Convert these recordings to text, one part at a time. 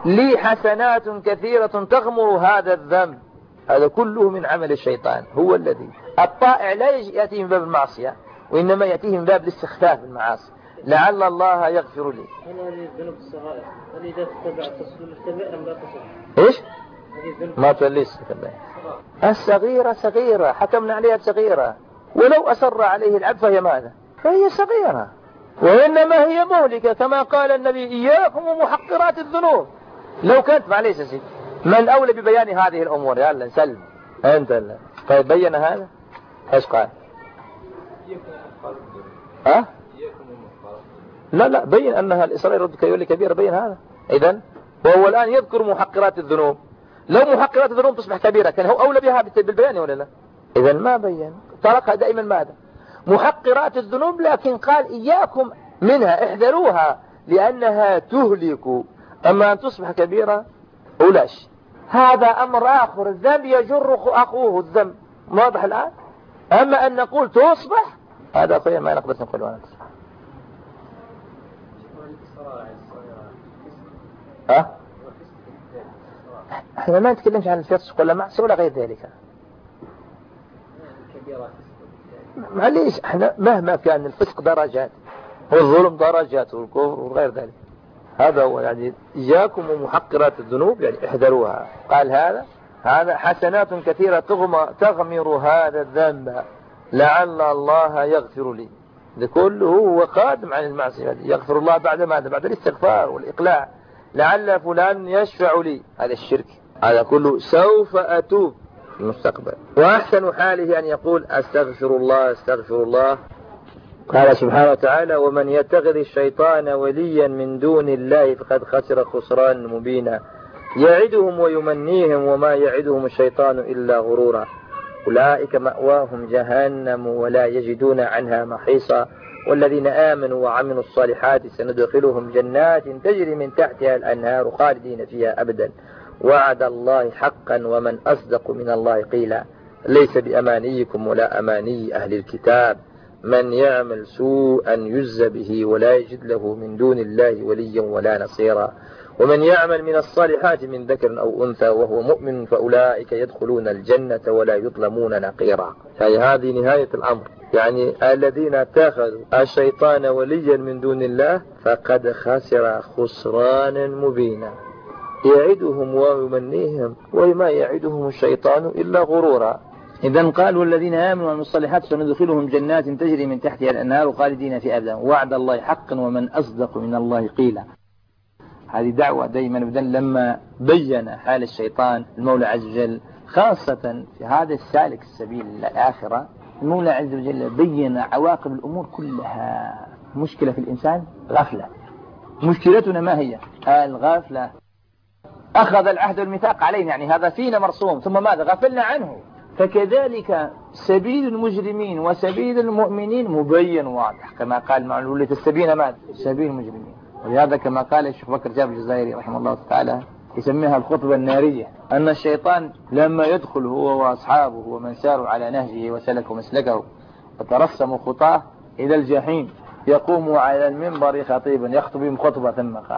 لي حسنات كثيرة تغمر هذا الذنب. هذا كله من عمل الشيطان. هو الذي الطائع لا يأتيه من باب المعصية، وإنما يأتيه من باب الاستخفاف بالمعاصي، لعل الله يغفر لي. هل هذه الذنوب الصغائر هل إذا تتبع تصل أم لا تصل؟ إيش؟ ما توليش الصغيرة صغيرة، حكمنا عليها بصغيرة، ولو أصر عليه العبد فهي ماذا؟ فهي صغيرة، وإنما هي مهلكة كما قال النبي إياكم ومحقرات الذنوب. لو كانت معليش يا سيدي، من أولى ببيان هذه الأمور؟ يلا نسلم أنت لا. طيب بين هذا إيش قال؟ ها؟ لا بين أنها الإصرار رد كيولي كبيرة، بين هذا. إذن وهو الآن يذكر محقرات الذنوب. لو محقرات الذنوب تصبح كبيرة كان هو أولى بها بالبيان ولا لا؟ إذن ما بين، تركها دائما ماذا؟ محقرات الذنوب، لكن قال إياكم منها، احذروها لأنها تهلك. أما أن تصبح كبيرة أولاش، هذا أمر آخر. الذنب يجر أخوه الذنب، واضح الآن. أما أن نقول تصبح، هذا أخويا ما نقدر نقول وانا تصبح. احنا ما نتكلمش عن الفسق ولا معصية ولا غير ذلك. معليش، احنا مهما كان الفسق درجات، والظلم درجات، والكفر وغير ذلك. هذا هو يعني إياكم ومحقرات الذنوب، يعني احذروها. قال هذا حسنات كثيرة تغمر هذا الذنب، لعل الله يغفر لي. ده كله هو قادم عن المعصية، يغفر الله بعد ماذا؟ بعد الاستغفار والإقلاع. لعل فلان يشفع لي، هذا الشرك. هذا كله سوف أتوب في المستقبل. وأحسن حاله أن يقول أستغفر الله أستغفر الله. قال سبحانه وتعالى ومن يتخذ الشيطان وليا من دون الله فقد خسر خسران مبينا يعدهم ويمنيهم وما يعدهم الشيطان إلا غرورا أولئك مأواهم جهنم ولا يجدون عنها محيصا والذين آمنوا وعملوا الصالحات سندخلهم جنات تجري من تحتها الأنهار خالدين فيها أبدا وعد الله حقا ومن أصدق من الله قيلا ليس بأمانيكم ولا أماني أهل الكتاب من يعمل سوءا يجز به ولا يجد له من دون الله وليا ولا نصيرا ومن يعمل من الصالحات من ذكر أو أنثى وهو مؤمن فأولئك يدخلون الجنة ولا يظلمون نقيرا. يعني هذه نهاية الأمر، يعني الذين اتخذوا الشيطان وليا من دون الله فقد خسر خسرانا مبينا يعدهم ويمنيهم وما يعدهم الشيطان إلا غرورا. إذن قال والذين آمنوا وعملوا الصالحات سندخلهم جنات تجري من تحتها الأنهار خالدين في أبدا وعد الله حقا ومن أصدق من الله قيلا. هذه دعوة دائما بدل لما بين حال الشيطان المولى عز وجل خاصة في هذا السالك السبيل للآخرة. المولى عز وجل بين عواقب الأمور كلها. مشكلة في الإنسان غفلة. مشكلتنا ما هي؟ الغفلة. أخذ العهد والميثاق علينا، يعني هذا فينا مرسوم، ثم ماذا؟ غفلنا عنه. فكذلك سبيل المجرمين وسبيل المؤمنين مبين واضح كما قال معلولة السبيل ماذا؟ سبيل المجرمين. ولهذا كما قال الشيخ بكر جابر الجزائري رحمه الله تعالى يسميها الخطبة النارية، أن الشيطان لما يدخل هو وأصحابه ومن ساروا على نهجه وسلكوا مسلكه وترسموا خطاه إلى الجحيم يقوم على المنبر خطيبا يخطب بهم خطبة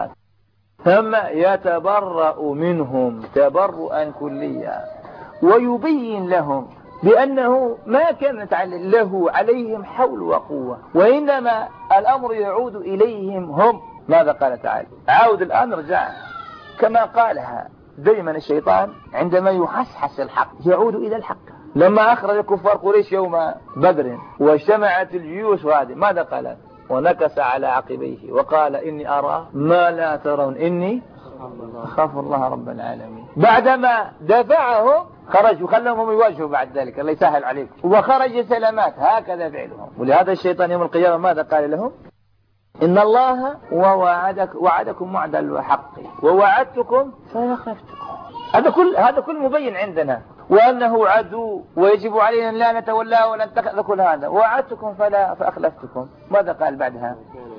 ثم يتبرأ منهم تبرؤا كليا ويبين لهم بأنه ما كانت له عليهم حول وقوة وإنما الأمر يعود إليهم هم. ماذا قال تعالى؟ عاود الآن رجع كما قالها دائما الشيطان عندما يحسحس الحق يعود إلى الحق. لما أخرج كفار قريش يوم بدر واجتمعت الجيوش وهذه ماذا قال؟ ونكس على عقبيه وقال إني أرى ما لا ترون إني أخاف الله رب العالمين. بعدما دفعهم خرجوا خلهم يواجهوا بعد ذلك الله يسهل عليكم وخرج سلامات. هكذا فعلهم. ولهذا الشيطان يوم القيامة ماذا قال لهم؟ إن الله وعدكم وعد الحق ووعدتكم فأخلفتكم. هذا كل مبين عندنا وأنه عدو ويجب علينا أن لا نتولاه ولن تأخذ هذا وعدتكم فأخلفتكم. ماذا قال بعدها؟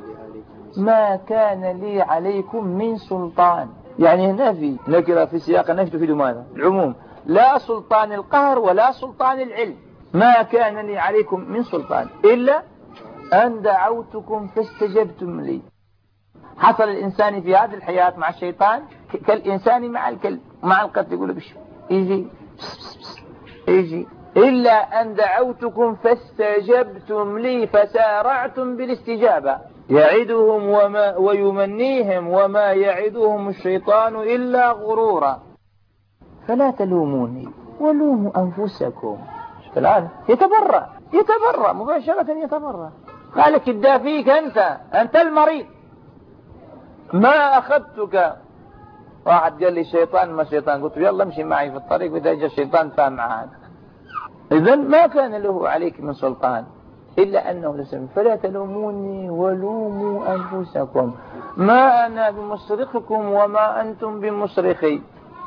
ما كان لي عليكم من سلطان. يعني نفي نكرة في سياق النفي تفيد ماذا؟ العموم. لا سلطان القهر ولا سلطان العلم. ما كان لي عليكم من سلطان إلا أن دعوتكم فاستجبتم لي. حصل الإنسان في هذه الحياة مع الشيطان كالإنسان مع الكلب مع القط، يقول بش يجي يجي إلا أن دعوتكم فاستجبتم لي فسارعتم بالاستجابة يعدهم ويمنيهم وما يعدهم الشيطان إلا غرورا فلا تلوموني ولوموا أنفسكم. الآن يتبرأ مباشرة يتبرأ. قالك الدافيك أنت المريض، ما أخذتك. واحد قال لي الشيطان ما الشيطان، قلت يلا امشي معي في الطريق، وإذا جاء الشيطان فهم معاك. إذن ما كان له عليك من سلطان إلا أنه لسم. فلا تلوموني ولوموا أنفسكم ما أنا بمصرخكم وما أنتم بمصرخي.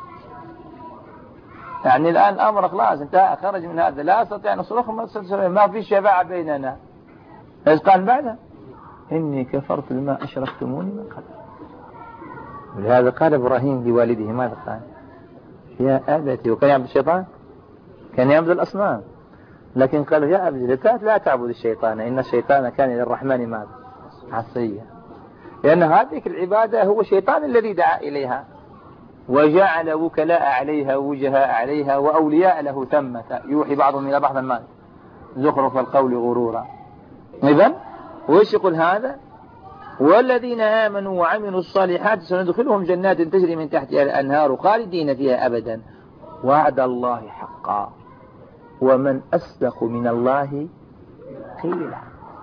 يعني الآن الأمر خلاص انتهى، خرج من هذا، لا أستطيع نصرخ ما في شفاعة بيننا. إذ قال بعدها إني كفرت بما أشركتموني من قبل. ولهذا قال إبراهيم لوالده ماذا قال؟ يا أبتي، وكان يعبد الشيطان، كان يعبد الأصنام، لكن قال يا أبتي لا تعبد الشيطان إن الشيطان كان للرحمن ماذا؟ عصيا. لأن هذه العبادة هو الشيطان الذي دعا إليها وجعل وكلاء عليها وجهاء عليها وأولياء له ثمة يوحي بعضهم إلى بعض المال زخرف القول غرورا. إذن وإيش يقول هذا؟ والذين آمنوا وعملوا الصالحات سندخلهم جنات تجري من تحتها الأنهار خالدين فيها أبدا وعد الله حقا ومن أصدق من الله قيلا.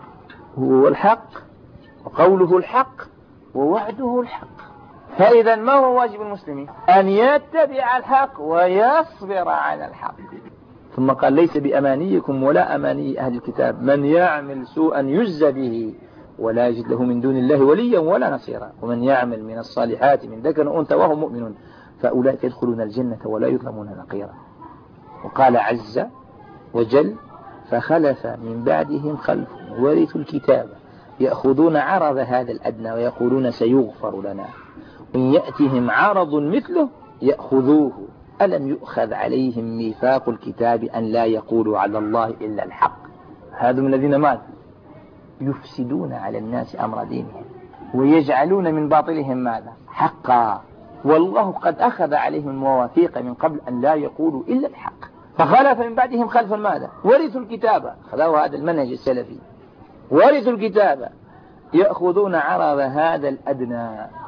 هو الحق وقوله الحق ووعده الحق. فإذا ما هو واجب المسلمين؟ أن يتبع الحق ويصبر على الحق. ثم قال ليس بأمانيكم ولا أماني أهل الكتاب من يعمل سوءا يجزى به ولا يجد له من دون الله وليا ولا نصيرا ومن يعمل من الصالحات من ذكر وأنثى وهو مؤمن فأولئك يدخلون الجنة ولا يظلمون نقيرا. وقال عز وجل فخلف من بعدهم خلف ورثوا الكتاب يأخذون عرض هذا الأدنى ويقولون سيغفر لنا وإن يأتهم عرض مثله يأخذوه ألم يؤخذ عليهم ميثاق الكتاب أن لا يقولوا على الله إلا الحق. هذا من الذين ماذا؟ يفسدون على الناس أمر دينهم ويجعلون من باطلهم ماذا؟ حقا والله قد أخذ عليهم المواثيق من قبل أن لا يقولوا إلا الحق. فخلف من بعدهم خلف ماذا؟ ورثوا الكتاب، خذوا هذا المنهج السلفي، ورثوا الكتاب يأخذون عرض هذا الأدنى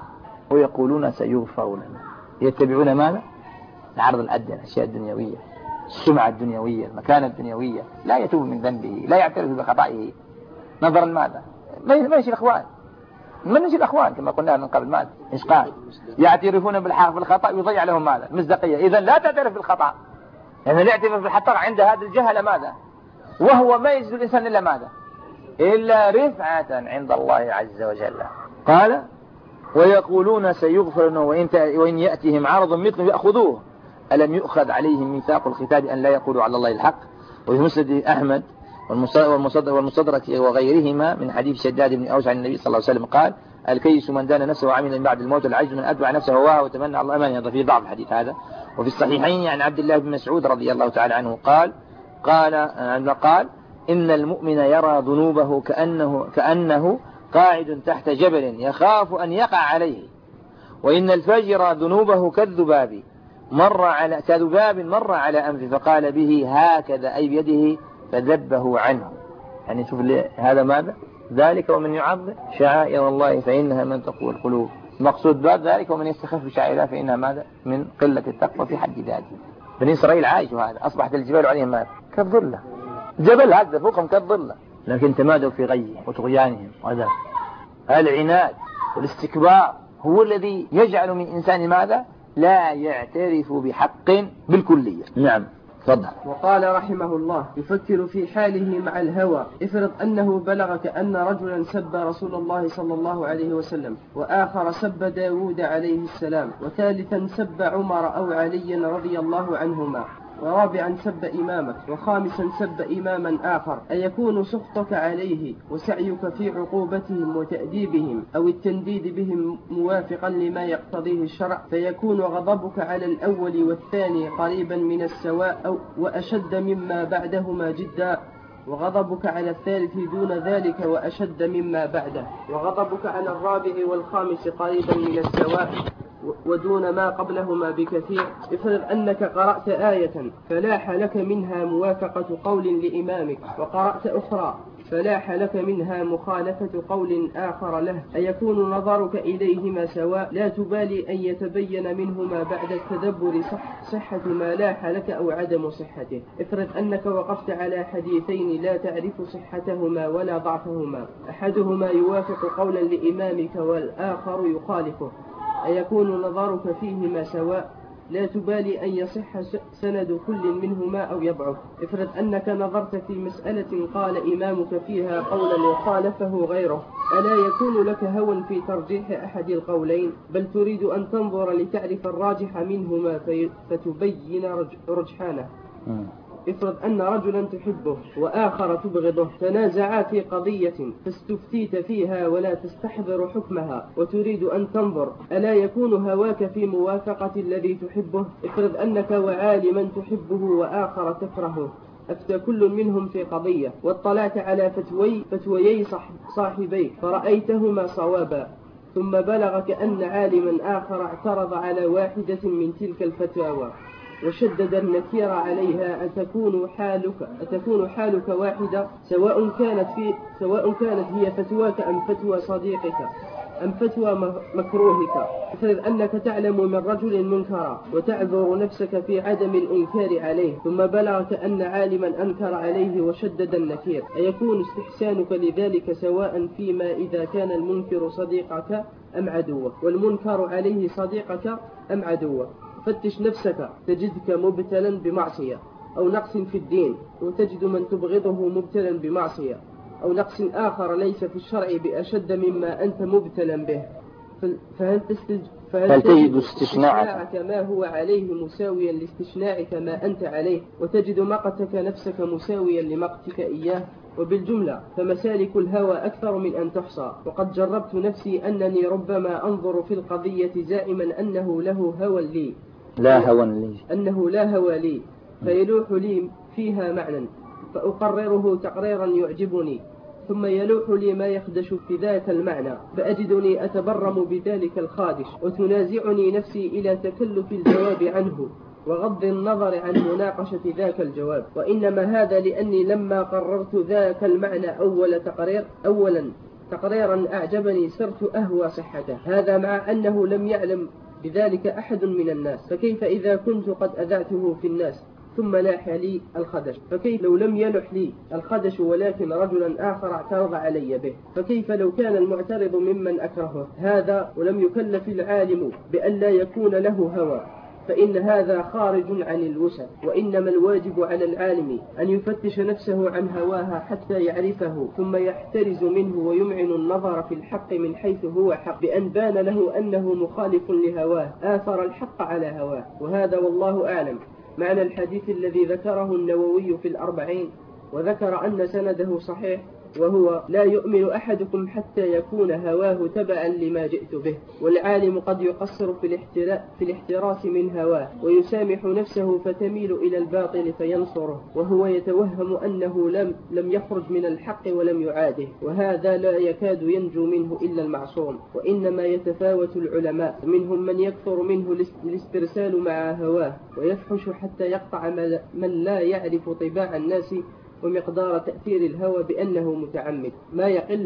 ويقولون سيغفر لنا. يتبعون ماذا؟ العرض الأدنى، الأشياء الدنيوية، السمعة الدنيوية، المكانة الدنيوية، لا يتوب من ذنبه، لا يعترف بخطئه نظرا ماذا؟ منهج الأخوان، منهج الأخوان كما قلنا من قبل ماذا؟ إيش قال؟ يعترفون بالخطأ يضيع لهم ماذا؟ مصداقية. إذا لا تعترف بالخطأ، يعني الاعتراف بالخطأ عند هذا الجهل ماذا؟ وهو ما يجد الإنسان إلا ماذا؟ إلا رفعة عند الله عز وجل. قال ويقولون سيغفر لنا وإن يأتهم عرض مثله يأخذوه ألم يؤخذ عليهم ميثاق الكتاب أن لا يقولوا على الله الحق. وفي مسند أحمد والمصدرك وغيرهما من حديث شداد بن أوس عن النبي صلى الله عليه وسلم قال الكيس من دان نفسه وعمل من بعد الموت العجز من أتبع نفسه هواها وتمنى على الله أمانه. في ضعف الحديث هذا. وفي الصحيحين عن عبد الله بن مسعود رضي الله تعالى عنه قال إن المؤمن يرى ذنوبه كأنه قاعد تحت جبل يخاف أن يقع عليه وإن الفجر ذنوبه كذباب مر على أنفه فقال به هكذا أي بيده فذبه عنه. يعني شوف هذا ماذا؟ ذلك ومن يعظم شعائر الله فإنها من تقوى القلوب. مقصود باب ذلك ومن يستخف بشعائر الله فإنها ماذا؟ من قلة التقوى في حد ذاته. بني إسرائيل عايشوا هذا، أصبحت الجبال عليهم ماذا؟ كالظلة، جبل هذا فوقهم كالظلة، لكن تمادوا في غيهم وطغيانهم. وهذا العناد والاستكبار هو الذي يجعل من إنسان ماذا؟ لا يعترف بحق بالكلية. نعم تفضل. وقال رحمه الله يفكر في حاله مع الهوى. افرض أنه بلغك أن رجلا سب رسول الله صلى الله عليه وسلم وآخر سب داود عليه السلام وثالثا سب عمر أو علي رضي الله عنهما ورابعا سب إمامك وخامسا سب إماما آخر، أيكون سخطك عليه وسعيك في عقوبتهم وتأديبهم أو التنديد بهم موافقا لما يقتضيه الشرع فيكون غضبك على الأول والثاني قريبا من السواء وأشد مما بعدهما جدا وغضبك على الثالث دون ذلك وأشد مما بعده، وغضبك على الرابع والخامس قريبا من السواء ودون ما قبلهما بكثير. افرض أنك قرأت آية فلاح لك منها موافقة قول لإمامك، وقرأت أخرى فلاح لك منها مخالفة قول آخر له، أيكون نظرك إليهما سواء؟ لا تبالي أن يتبين منهما بعد التدبر صحة ما لاح لك أو عدم صحته. افرض أنك وقفت على حديثين لا تعرف صحتهما ولا ضعفهما، أحدهما يوافق قولا لإمامك والآخر يخالفه، أيكون نظرك فيهما سواء؟ لا تبالي أن يصح سند كل منهما أو يضعف. افرض أنك نظرت في مسألة قال إمامك فيها قولا وخالفه غيره، ألا يكون لك هوى في ترجيح أحد القولين، بل تريد أن تنظر لتعرف الراجح منهما فتبين رجحانه. افرض أن رجلا تحبه وآخر تبغضه، تنازعا في قضية فاستفتيت فيها ولا تستحضر حكمها وتريد أن تنظر، ألا يكون هواك في موافقة الذي تحبه؟ افرض أنك وعالما تحبه وآخر تكرهه، أفتى كل منهم في قضية واطلعت على فتويي صاحبيك فرأيتهما صوابا، ثم بلغك أن عالما آخر اعترض على واحدة من تلك الفتاوى وشدد النكير عليها، أتكون حالك واحدة سواء كانت هي فتواك أم فتوى صديقك أم فتوى مكروهك؟ افرض أنك تعلم من رجل منكرا وتعذر نفسك في عدم الإنكار عليه، ثم بلغك أن عالما أنكر عليه وشدد النكير، أيكون استحسانك لذلك سواء فيما إذا كان المنكر صديقك أم عدوك والمنكر عليه صديقك أم عدوك؟ فتش نفسك تجدك مبتلا بمعصية أو نقص في الدين، وتجد من تبغضه مبتلا بمعصية أو نقص آخر ليس في الشرع بأشد مما أنت مبتلا به، فهل تجد استشناعك ما هو عليه مساويا لاستشناعك ما أنت عليه، وتجد مقتك نفسك مساويا لمقتك إياه؟ وبالجملة فمسالك الهوى أكثر من أن تحصى، وقد جربت نفسي أنني ربما أنظر في القضية زائما أنه لا هوى لي فيلوح لي فيها معنى فأقرره تقريرا يعجبني، ثم يلوح لي ما يخدش في ذاك المعنى فأجدني أتبرم بذلك الخادش، وتنازعني نفسي إلى تكلف الجواب عنه وغض النظر عن مناقشة ذاك الجواب، وإنما هذا لأني لما قررت ذاك المعنى أولا تقريرا أعجبني صرت أهوى صحته، هذا مع أنه لم يعلم بذلك أحد من الناس، فكيف إذا كنت قد أذعته في الناس ثم لاح لي الخدش؟ فكيف لو لم يلح لي الخدش ولكن رجلا آخر اعترض علي به؟ فكيف لو كان المعترض ممن أكرهه هذا ولم يكلف العالم بأن لا يكون له هوى؟ فإن هذا خارج عن الوسع، وإنما الواجب على العالم أن يفتش نفسه عن هواها حتى يعرفه، ثم يحترز منه ويمعن النظر في الحق من حيث هو حق، بأن بان له أنه مخالف لهواه آثر الحق على هواه، وهذا والله أعلم معنى الحديث الذي ذكره النووي في الأربعين، وذكر أن سنده صحيح، وهو لا يؤمن أحدكم حتى يكون هواه تبعا لما جئت به. والعالم قد يقصر في الاحتراس من هواه ويسامح نفسه فتميل إلى الباطل فينصره، وهو يتوهم أنه لم يخرج من الحق ولم يعاده، وهذا لا يكاد ينجو منه إلا المعصوم. وإنما يتفاوت العلماء، منهم من يكثر منه الاسترسال مع هواه ويفحش حتى يقطع من لا يعرف طباع الناس ومقدار تأثير الهوى بأنه متعمد، من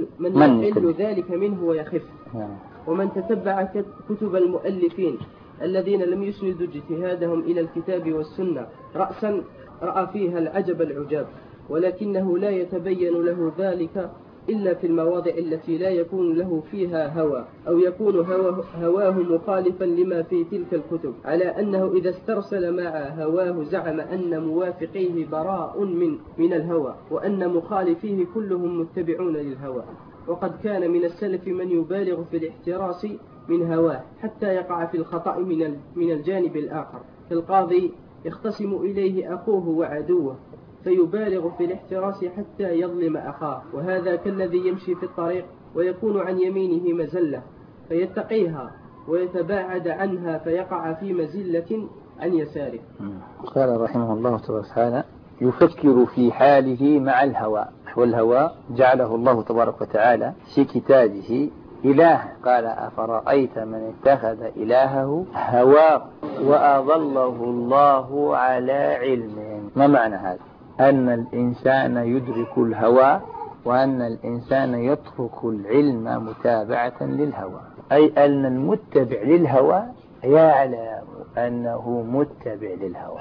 يقل ذلك منه ويخف. ومن تتبع كتب المؤلفين الذين لم يسندوا اجتهادهم إلى الكتاب والسنة رأسا رأى فيها العجب العجاب، ولكنه لا يتبين له ذلك إلا في المواضع التي لا يكون له فيها هوى، أو يكون هواه مخالفا لما في تلك الكتب، على أنه إذا استرسل مع هواه زعم أن موافقيه براء من الهوى، وأن مخالفيه كلهم متبعون للهوى. وقد كان من السلف من يبالغ في الاحتراس من هواه حتى يقع في الخطأ من الجانب الآخر، كالقاضي يختصم إليه أخوه وعدوه فيبالغ في الاحتراس حتى يظلم أخاه، وهذا كالذي يمشي في الطريق ويكون عن يمينه مزلة فيتقيها ويتباعد عنها فيقع في مزلة عن يساره. قال رحمه الله تعالى: يفكر في حاله مع الهوى، والهوى جعله الله تبارك وتعالى في كتابه إله. قال أفرأيت من اتخذ إلهه هواه وأضله الله على علم. ما معنى هذا؟ أن الإنسان يدرك الهوى، وأن الإنسان يترك العلم متابعة للهوى، أي أن المتبع للهوى يعلم أنه متبع للهوى،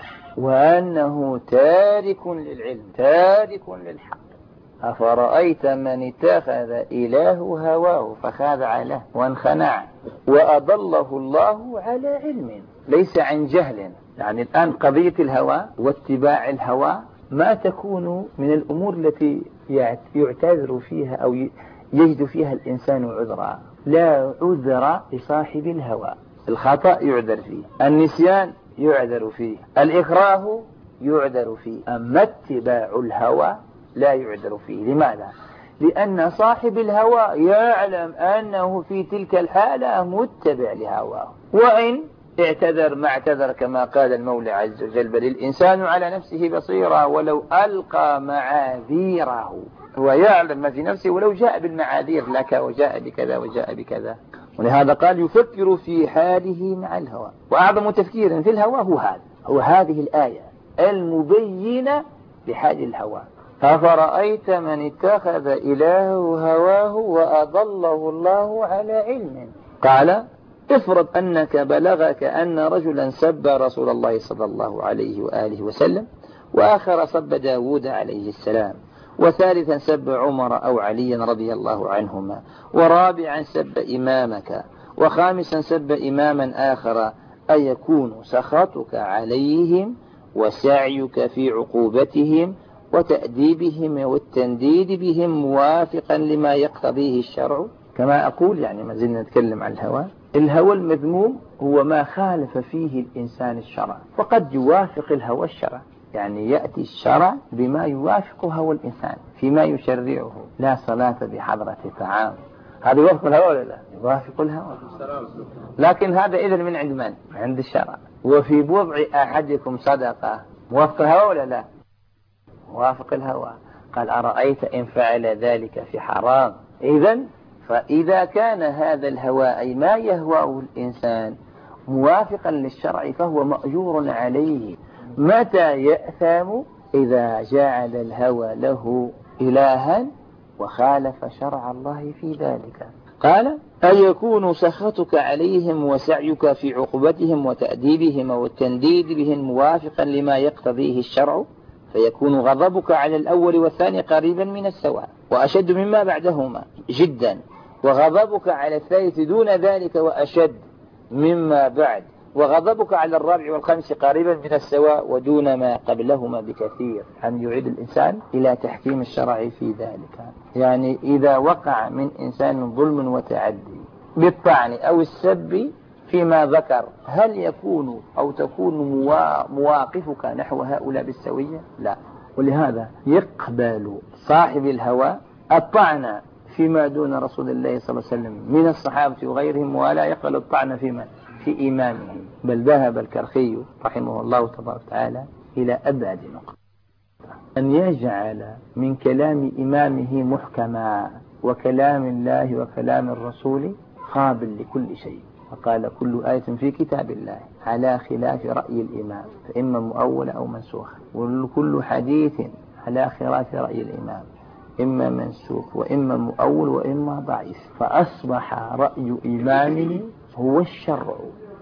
وأنه تارك للعلم، تارك للحق. أفرأيت من اتخذ إله هواه فخاضع له وانخنع وأضله الله على علم، ليس عن جهل. يعني الآن قضية الهوى واتباع الهوى ما تكون من الأمور التي يعتذر فيها أو يجد فيها الإنسان عذرا. لا عذر لصاحب الهوى. الخطأ يعذر فيه، النسيان يعذر فيه، الإكراه يعذر فيه، أما اتباع الهوى لا يعذر فيه. لماذا؟ لأن صاحب الهوى يعلم أنه في تلك الحالة متبع لهواه، وإن اعتذر ما اعتذر كما قال المولى عز وجل بل الإنسان على نفسه بصيرة ولو ألقى معاذيره. هو يعلم ما في نفسه ولو جاء بالمعاذير لك وجاء بكذا وجاء بكذا. ولهذا قال يفكر في حاله مع الهوى. وأعظم تفكير في الهوى هو هذه الآية المبينة لحال الهوى. أفرأيت من اتخذ إلهه هواه وأضله الله على علم. قال افرض أنك بلغك أن رجلا سب رسول الله صلى الله عليه وآله وسلم، وآخر سب داود عليه السلام، وثالثا سب عمر أو علي رضي الله عنهما، ورابعا سب إمامك، وخامسا سب إماما آخر، أيكون سخطك عليهم وسعيك في عقوبتهم وتأديبهم والتنديد بهم موافقا لما يقتضيه الشرع؟ كما أقول يعني ما زلنا نتكلم عن الهوى. الهوى المذموم هو ما خالف فيه الإنسان الشرع، وقد يوافق الهوى الشرع، يعني يأتي الشرع بما يوافق هوى الإنسان فيما يشرعه. لا صلاة بحضرة طعام، هذا يوافق الهوى ولا لا؟ يوافق الهوى. لكن هذا إذن من عند من؟ عند الشرع. وفي بضع أحدكم صدقة، موافق الهوى ولا لا؟ موافق الهوى. قال أرأيت إن فعل ذلك في حرام. إذن فإذا كان هذا الهوى أي ما يهواه الإنسان موافقا للشرع فهو مأجور عليه. متى يأثم؟ إذا جعل الهوى له إلها وخالف شرع الله في ذلك. قال أيكون سخطك عليهم وسعيك في عقوبتهم وتأديبهم والتنديد بهم موافقا لما يقتضيه الشرع، فيكون غضبك على الأول والثاني قريبا من السواء وأشد مما بعدهما جدا، وغضبك على الثالث دون ذلك وأشد مما بعد، وغضبك على الرابع والخامس قريبا من السواء ودون ما قبلهما بكثير. أن يعيد الإنسان إلى تحكيم الشرع في ذلك. يعني إذا وقع من إنسان ظلم وتعدي بالطعن أو السب فيما ذكر، هل يكون أو تكون مواقفك نحو هؤلاء بالسوية؟ لا. ولهذا يقبل صاحب الهوى الطعن فيما دون رسول الله صلى الله عليه وسلم من الصحابة وغيرهم، ولا يقبل الطعن في إمامه. بل ذهب الكرخي رحمه الله تبارك وتعالى إلى أبعد نقطة، أن يجعل من كلام إمامه محكما وكلام الله وكلام الرسول قابل لكل شيء. فقال كل آية في كتاب الله على خلاف رأي الإمام فإما مؤولة أو منسوخة، وكل حديث على خلاف رأي الإمام إما منسوخ وإما مؤول وإما ضعيف. فأصبح رأي إمامه هو الشرع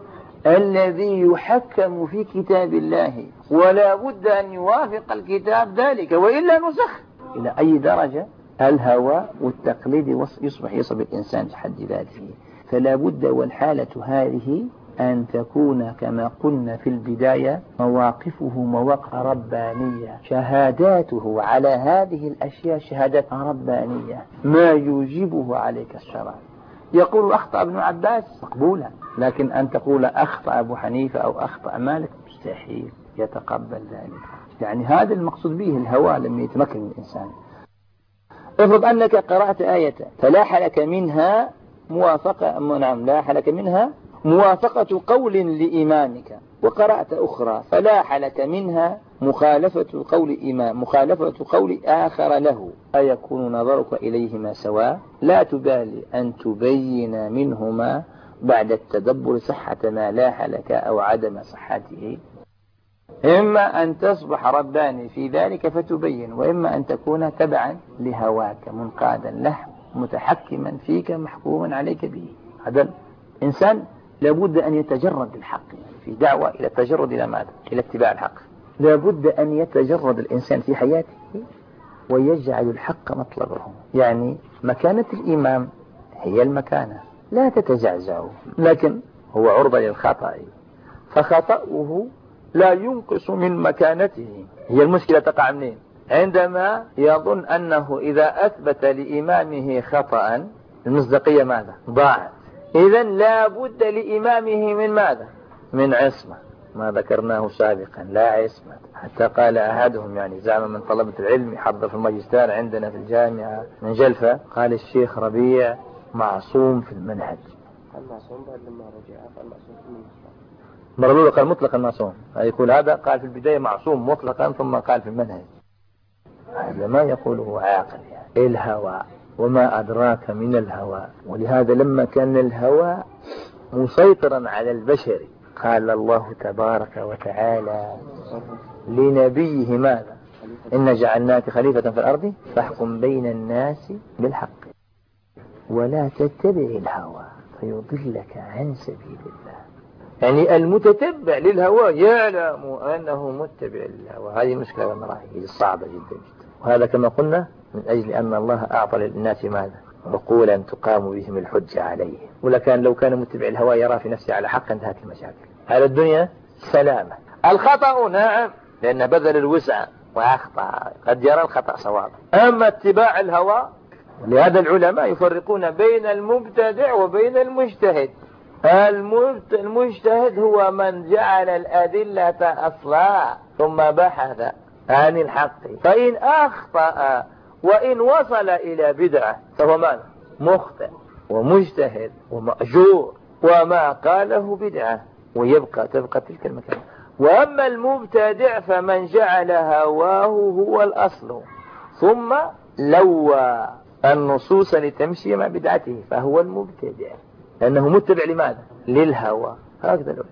الذي يحكم في كتاب الله، ولا بد أن يوافق الكتاب ذلك وإلا نسخ. إلى أي درجة الهوى والتقليد يصبح الإنسان في حد ذاته. فلا بد والحالة هذه أن تكون كما قلنا في البداية مواقفه مواقف ربانية، شهاداته على هذه الأشياء شهادات ربانية ما يوجبه عليك الشرع. يقول أخطأ ابن عباس مقبولا، لكن أن تقول أخطأ أبو حنيفة أو أخطأ مالك مستحيل يتقبل ذلك. يعني هذا المقصود به الهوى لما يتمكن الإنسان. افرض أنك قرأت آية فلاح لك منها موافقة قول لإمامك، وقرأت أخرى فلاح لك منها مخالفة قول آخر له أيكون نظرك إليهما سواء لا تبالي أن تبين منهما بعد التدبر صحة ما لاح لك أو عدم صحته. إما أن تصبح رباني في ذلك فتبين، وإما أن تكون تبعا لهواك منقادا له متحكما فيك محكوما عليك به. هذا الإنسان لابد أن يتجرد الحق، في دعوة إلى التجرد إلى ماذا؟ إلى اتباع الحق. لابد أن يتجرد الإنسان في حياته ويجعل الحق مطلبه. يعني مكانة الإمام هي المكانة لا تتزعزع، لكن هو عرضة للخطأ، فخطأه لا ينقص من مكانته. هي المشكلة تقع منين؟ عندما يظن أنه إذا أثبت لإمامه خطأ المصداقية ماذا؟ ضاعت. إذن لا بد لإمامه من ماذا؟ من عصمة، ما ذكرناه سابقا، لا عصمة. حتى قال أحدهم يعني زعم من طلبة العلم يحضر في الماجستير عندنا في الجامعة من جلفة، قال الشيخ ربيع معصوم في المنهج. المعصوم بعد لما رجع قال معصوم في المنهج. مرة الأولى قال مطلقا معصوم، يقول هذا قال في البداية معصوم مطلقا ثم قال في المنهج. هذا ما يقوله عاقل. يعني الهوى وما أدراك من الهوى. ولهذا لما كان الهوى مسيطرا على البشر قال الله تبارك وتعالى لنبيه ماذا؟ إن جعلناك خليفة في الأرض فاحكم بين الناس بالحق ولا تتبع الهوى فيضلك عن سبيل الله. يعني المتتبع للهوى يعلم أنه متبع للهوى. هذه مشكلة مراحل صعبة جدا جدا. وهذا كما قلنا من أجل أن الله أعطى للناس ماذا؟ عقولا تقام بهم الحجة عليه. ولكن لو كان متبع الهوى يرى في نفسه على حق انتهت المشاكل. على الدنيا سلامة. الخطأ نعم لأن بذل الوسع وأخطأ، قد يرى الخطأ صواب. أما اتباع الهوى لهذا العلماء يفرقون بين المبتدع وبين المجتهد. المجتهد هو من جعل الأدلة أصلا ثم بحث عن الحق، فإن أخطأ وإن وصل إلى بدعة فهو ماذا؟ مخطئ ومجتهد ومأجور، وما قاله بدعة تبقى تلك المكان. وأما المبتدع فمن جعل هواه هو الأصل ثم لوى النصوص لتمشي مع بدعته فهو المبتدع، لأنه متبع لماذا؟ للهوى. هكذا العلماء.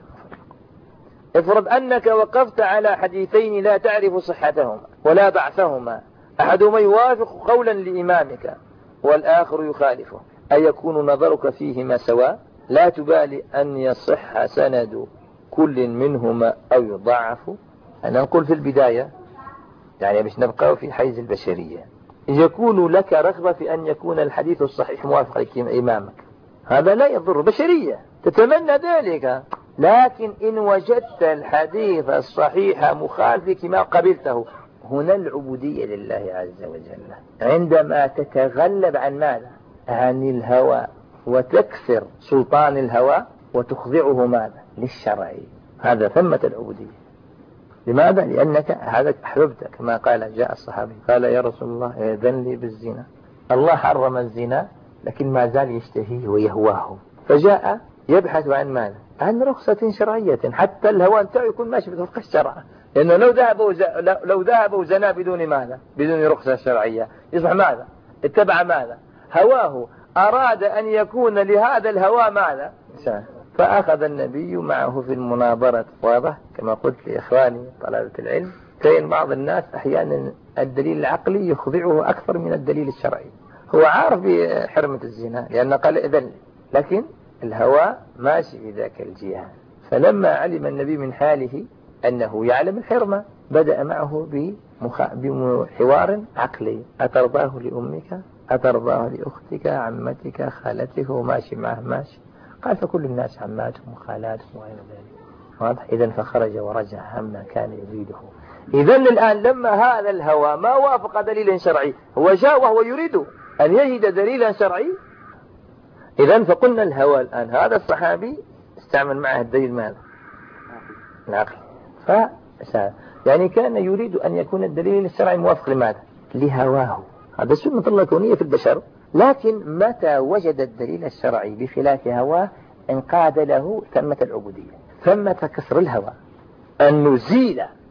افرض أنك وقفت على حديثين لا تعرف صحتهما ولا بعثهما، أحدهما يوافق قولا لإمامك والآخر يخالفه، أيكون نظرك فيهما سواء؟ لا تبالي أن يصح سند كل منهما أو يضعف. أنا نقول في البداية يعني مش نبقى في حيز البشرية، يكون لك رغبة في أن يكون الحديث الصحيح موافق لإمامك، هذا لا يضر، بشرية تتمنى ذلك. لكن إن وجدت الحديث الصحيح مخالف ما قبلته، هنا العبودية لله عز وجل. عندما تتغلب عن ماذا؟ عن الهوى وتكسر سلطان الهوى وتخضعه ماذا؟ للشرع، هذا ثمة العبودية. لماذا؟ لأنك هذا أحببت، كما قال جاء الصحابي قال يا رسول الله إذن لي بالزنا. الله حرم الزنا لكن ما زال يشتهيه ويهواه، فجاء يبحث عن ماذا؟ عن رخصة شرعية، حتى الهوى بتاعه يكون ماشي بطريق الشرع. لأنه لو ذهب وزنا بدون ماذا؟ بدون رخصة شرعية يصبح ماذا؟ اتبع ماذا؟ هواه. أراد أن يكون لهذا الهوى ماذا؟ فأخذ النبي معه في المناظرة. واضح كما قلت لإخواني طلبة العلم، كاين بعض الناس أحيانا الدليل العقلي يخضعه أكثر من الدليل الشرعي. هو عارف بحرمة الزنا لأن قال إذن، لكن الهوى ماشي في ذاك الجهة. فلما علم النبي من حاله أنه يعلم الحرمة بدأ معه بحوار عقلي. أترضاه لأمك؟ أترضاه لأختك؟ عمتك؟ خالتك؟ وماشي معه ماشي. قال فكل الناس عماتهم وخالاتهم وغير ذلك. واضح. إذن فخرج ورجع عما كان يريده. إذن الآن لما هذا الهوى ما وافق دليلا شرعي، هو جاء وهو يريد أن يجد دليلا شرعي. إذن فقلنا الهوى الآن هذا الصحابي استعمل معه الدليل ماذا؟ العقل. يعني كان يريد أن يكون الدليل الشرعي موافق لماذا؟ لهواه. هذا سنة الله الكونية في البشر. لكن متى وجد الدليل الشرعي بخلاف هواه انقاد له ثمة العبودية، ثمة كسر الهوى، أن نزيل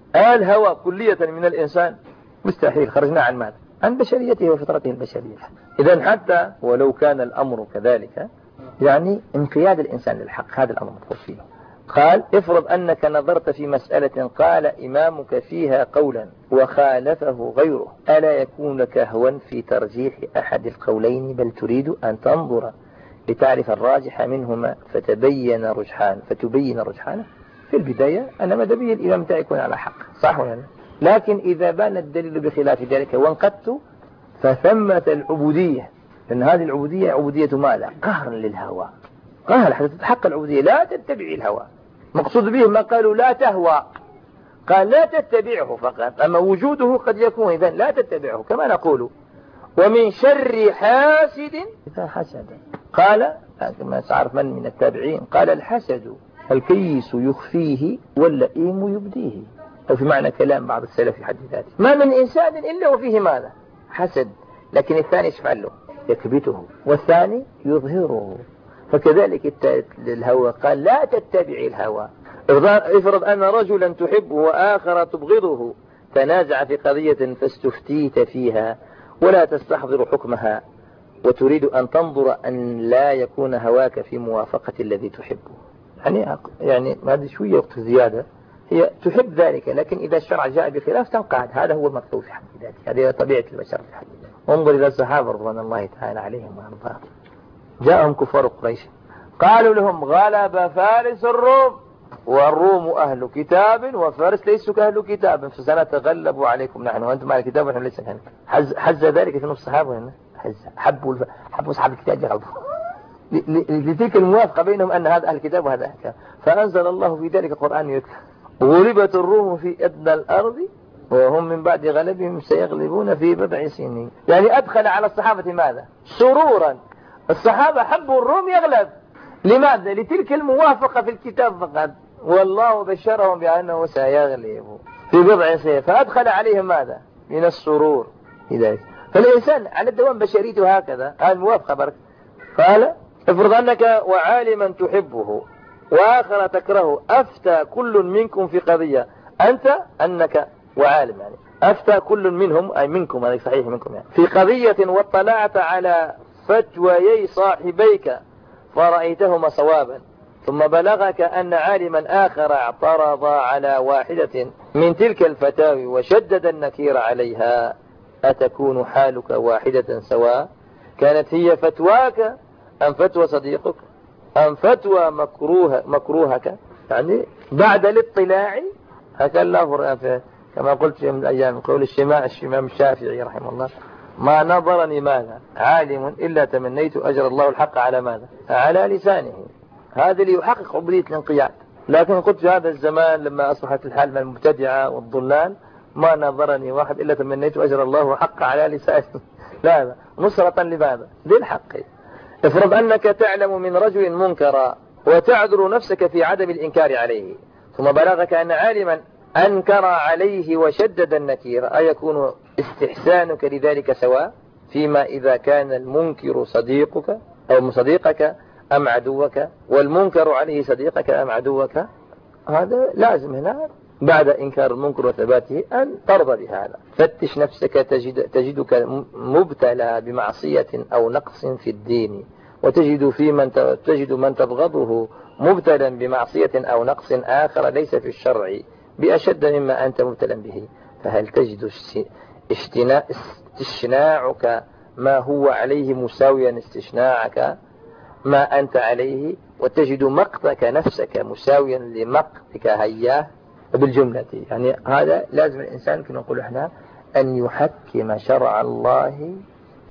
الهوى كلية من الإنسان؟ مستحيل، خرجنا عن ماذا؟ عن بشريته وفطرته البشرية. إذن حتى ولو كان الأمر كذلك، يعني انقياد الإنسان للحق هذا الأمر مدخول فيه. قال افرض أنك نظرت في مسألة قال إمامك فيها قولا وخالفه غيره، ألا يكون لك هوى في ترجيح أحد القولين، بل تريد أن تنظر لتعرف الراجح منهما فتبين رجحانه. في البداية أنا ماذا به الإمام تاعي يكون على حق، صح ولا لا؟ لكن إذا بان الدليل بخلاف ذلك وانقدت فثمة العبودية، لأن هذه العبودية عبودية ماذا؟ قهر للهوى، قهر حتى تتحقق العبودية. لا تتبع الهوى، مقصود به ما قالوا لا تهوى، قال لا تتبعه فقط، أما وجوده قد يكون، إذن لا تتبعه. كما نقول ومن شر حاسد إذا حسد، قال كما تعرف من التابعين قال الحسد الكيس يخفيه واللئيم يبديه، أو في معنى كلام بعض السلف في حد ذاته، ما من إنسان إلا وفيه ماذا؟ حسد. لكن الثاني يفعل له يكبته، والثاني يظهره. فكذلك الهوى قال لا تتبع الهوى. افرض أن رجلا تحبه وآخر تبغضه، تنازع في قضية فاستفتيت فيها ولا تستحضر حكمها، وتريد أن تنظر أن لا يكون هواك في موافقة الذي تحبه. يعني هذه شوية وقت زيادة، هي تحب ذلك، لكن إذا الشرع جاء بخلاف تنقعد. هذا هو المطلوب في حد ذاته، هذه طبيعة البشر في حد ذاته. انظر إلى الصحابة رضوان الله تعالى عليهم وأرضاهم، جاءهم كفار قريش قالوا لهم غلب فارس الروم، والروم أهل كتاب وفارس ليسوا كأهل كتاب، فسنتغلب عليكم نحن وأنتم أهل كتاب ونحن ليس كأهل. حز ذلك في نص الصحابة هنا، حبوا أصحاب الكتاب يغلبوا لتلك الموافقة بينهم أن هذا أهل الكتاب وهذا أهل الكتاب. فأنزل الله في ذلك القرآن يتلى غلبت الروم في أدنى الأرض وهم من بعد غلبهم سيغلبون في بضع سنين. يعني أدخل على الصحابة ماذا؟ سرورا. الصحابة حبوا الروم يغلب، لماذا؟ لتلك الموافقة في الكتاب فقط، والله بشرهم بأنه سيغلب في بضع سنين، فأدخل عليهم ماذا؟ من السرور. لذلك فالإنسان على الدوام بشريته هكذا، هذه الموافقة برك. قال افرض أنك وعالما تحبه وآخر تكرهه، أفتى كل منكم في قضية، أنك وعالم، يعني أفتى كل منهم أي منكم، هذا صحيح منكم، يعني في قضية واطلعت على فتويي صاحبيك فرأيتهما صوابا، ثم بلغك أن عالما آخر اعترض على واحدة من تلك الفتاوي وشدد النكير عليها، أتكون حالك واحدة سواء؟ كانت هي فتواك أم فتوى صديقك أم فتوى مكروهك؟ يعني بعد الاطلاع هكذا الله كما قلت في من الأيام، قول الإمام الشافعي رحمه الله: ما نظرني ماذا عالم إلا تمنيت أجر الله الحق على ماذا؟ على لسانه. هذا ليحقق عبودية الانقياد. لكن قلت في هذا الزمان لما أصبحت الحال من المبتدعة والضلال، ما نظرني واحد إلا تمنيت أجر الله الحق على لسانه. لا، نصرة لماذا؟ للحق. افرض أنك تعلم من رجل منكرا وتعذر نفسك في عدم الإنكار عليه، ثم بلغك أن عالما أنكر عليه وشدد النكير، أيكون استحسانك لذلك سواء فيما إذا كان المنكر صديقك أو صديقك أم عدوك، والمنكر عليه صديقك أم عدوك؟ هذا لازم هنا بعد إنكار المنكر وثباته أن ترضى بهذا. فتش نفسك تجدك مبتلى بمعصية أو نقص في الدين، تجد من تبغضه مبتلا بمعصية أو نقص آخر ليس في الشرع بأشد مما أنت مبتلا به، فهل تجد استشناعك ما هو عليه مساويا استشناعك ما أنت عليه، وتجد مقتك نفسك مساويا لمقتك هياه؟ بالجملة يعني هذا لازم الإنسان كنا نقول إحنا أن يحكم شرع الله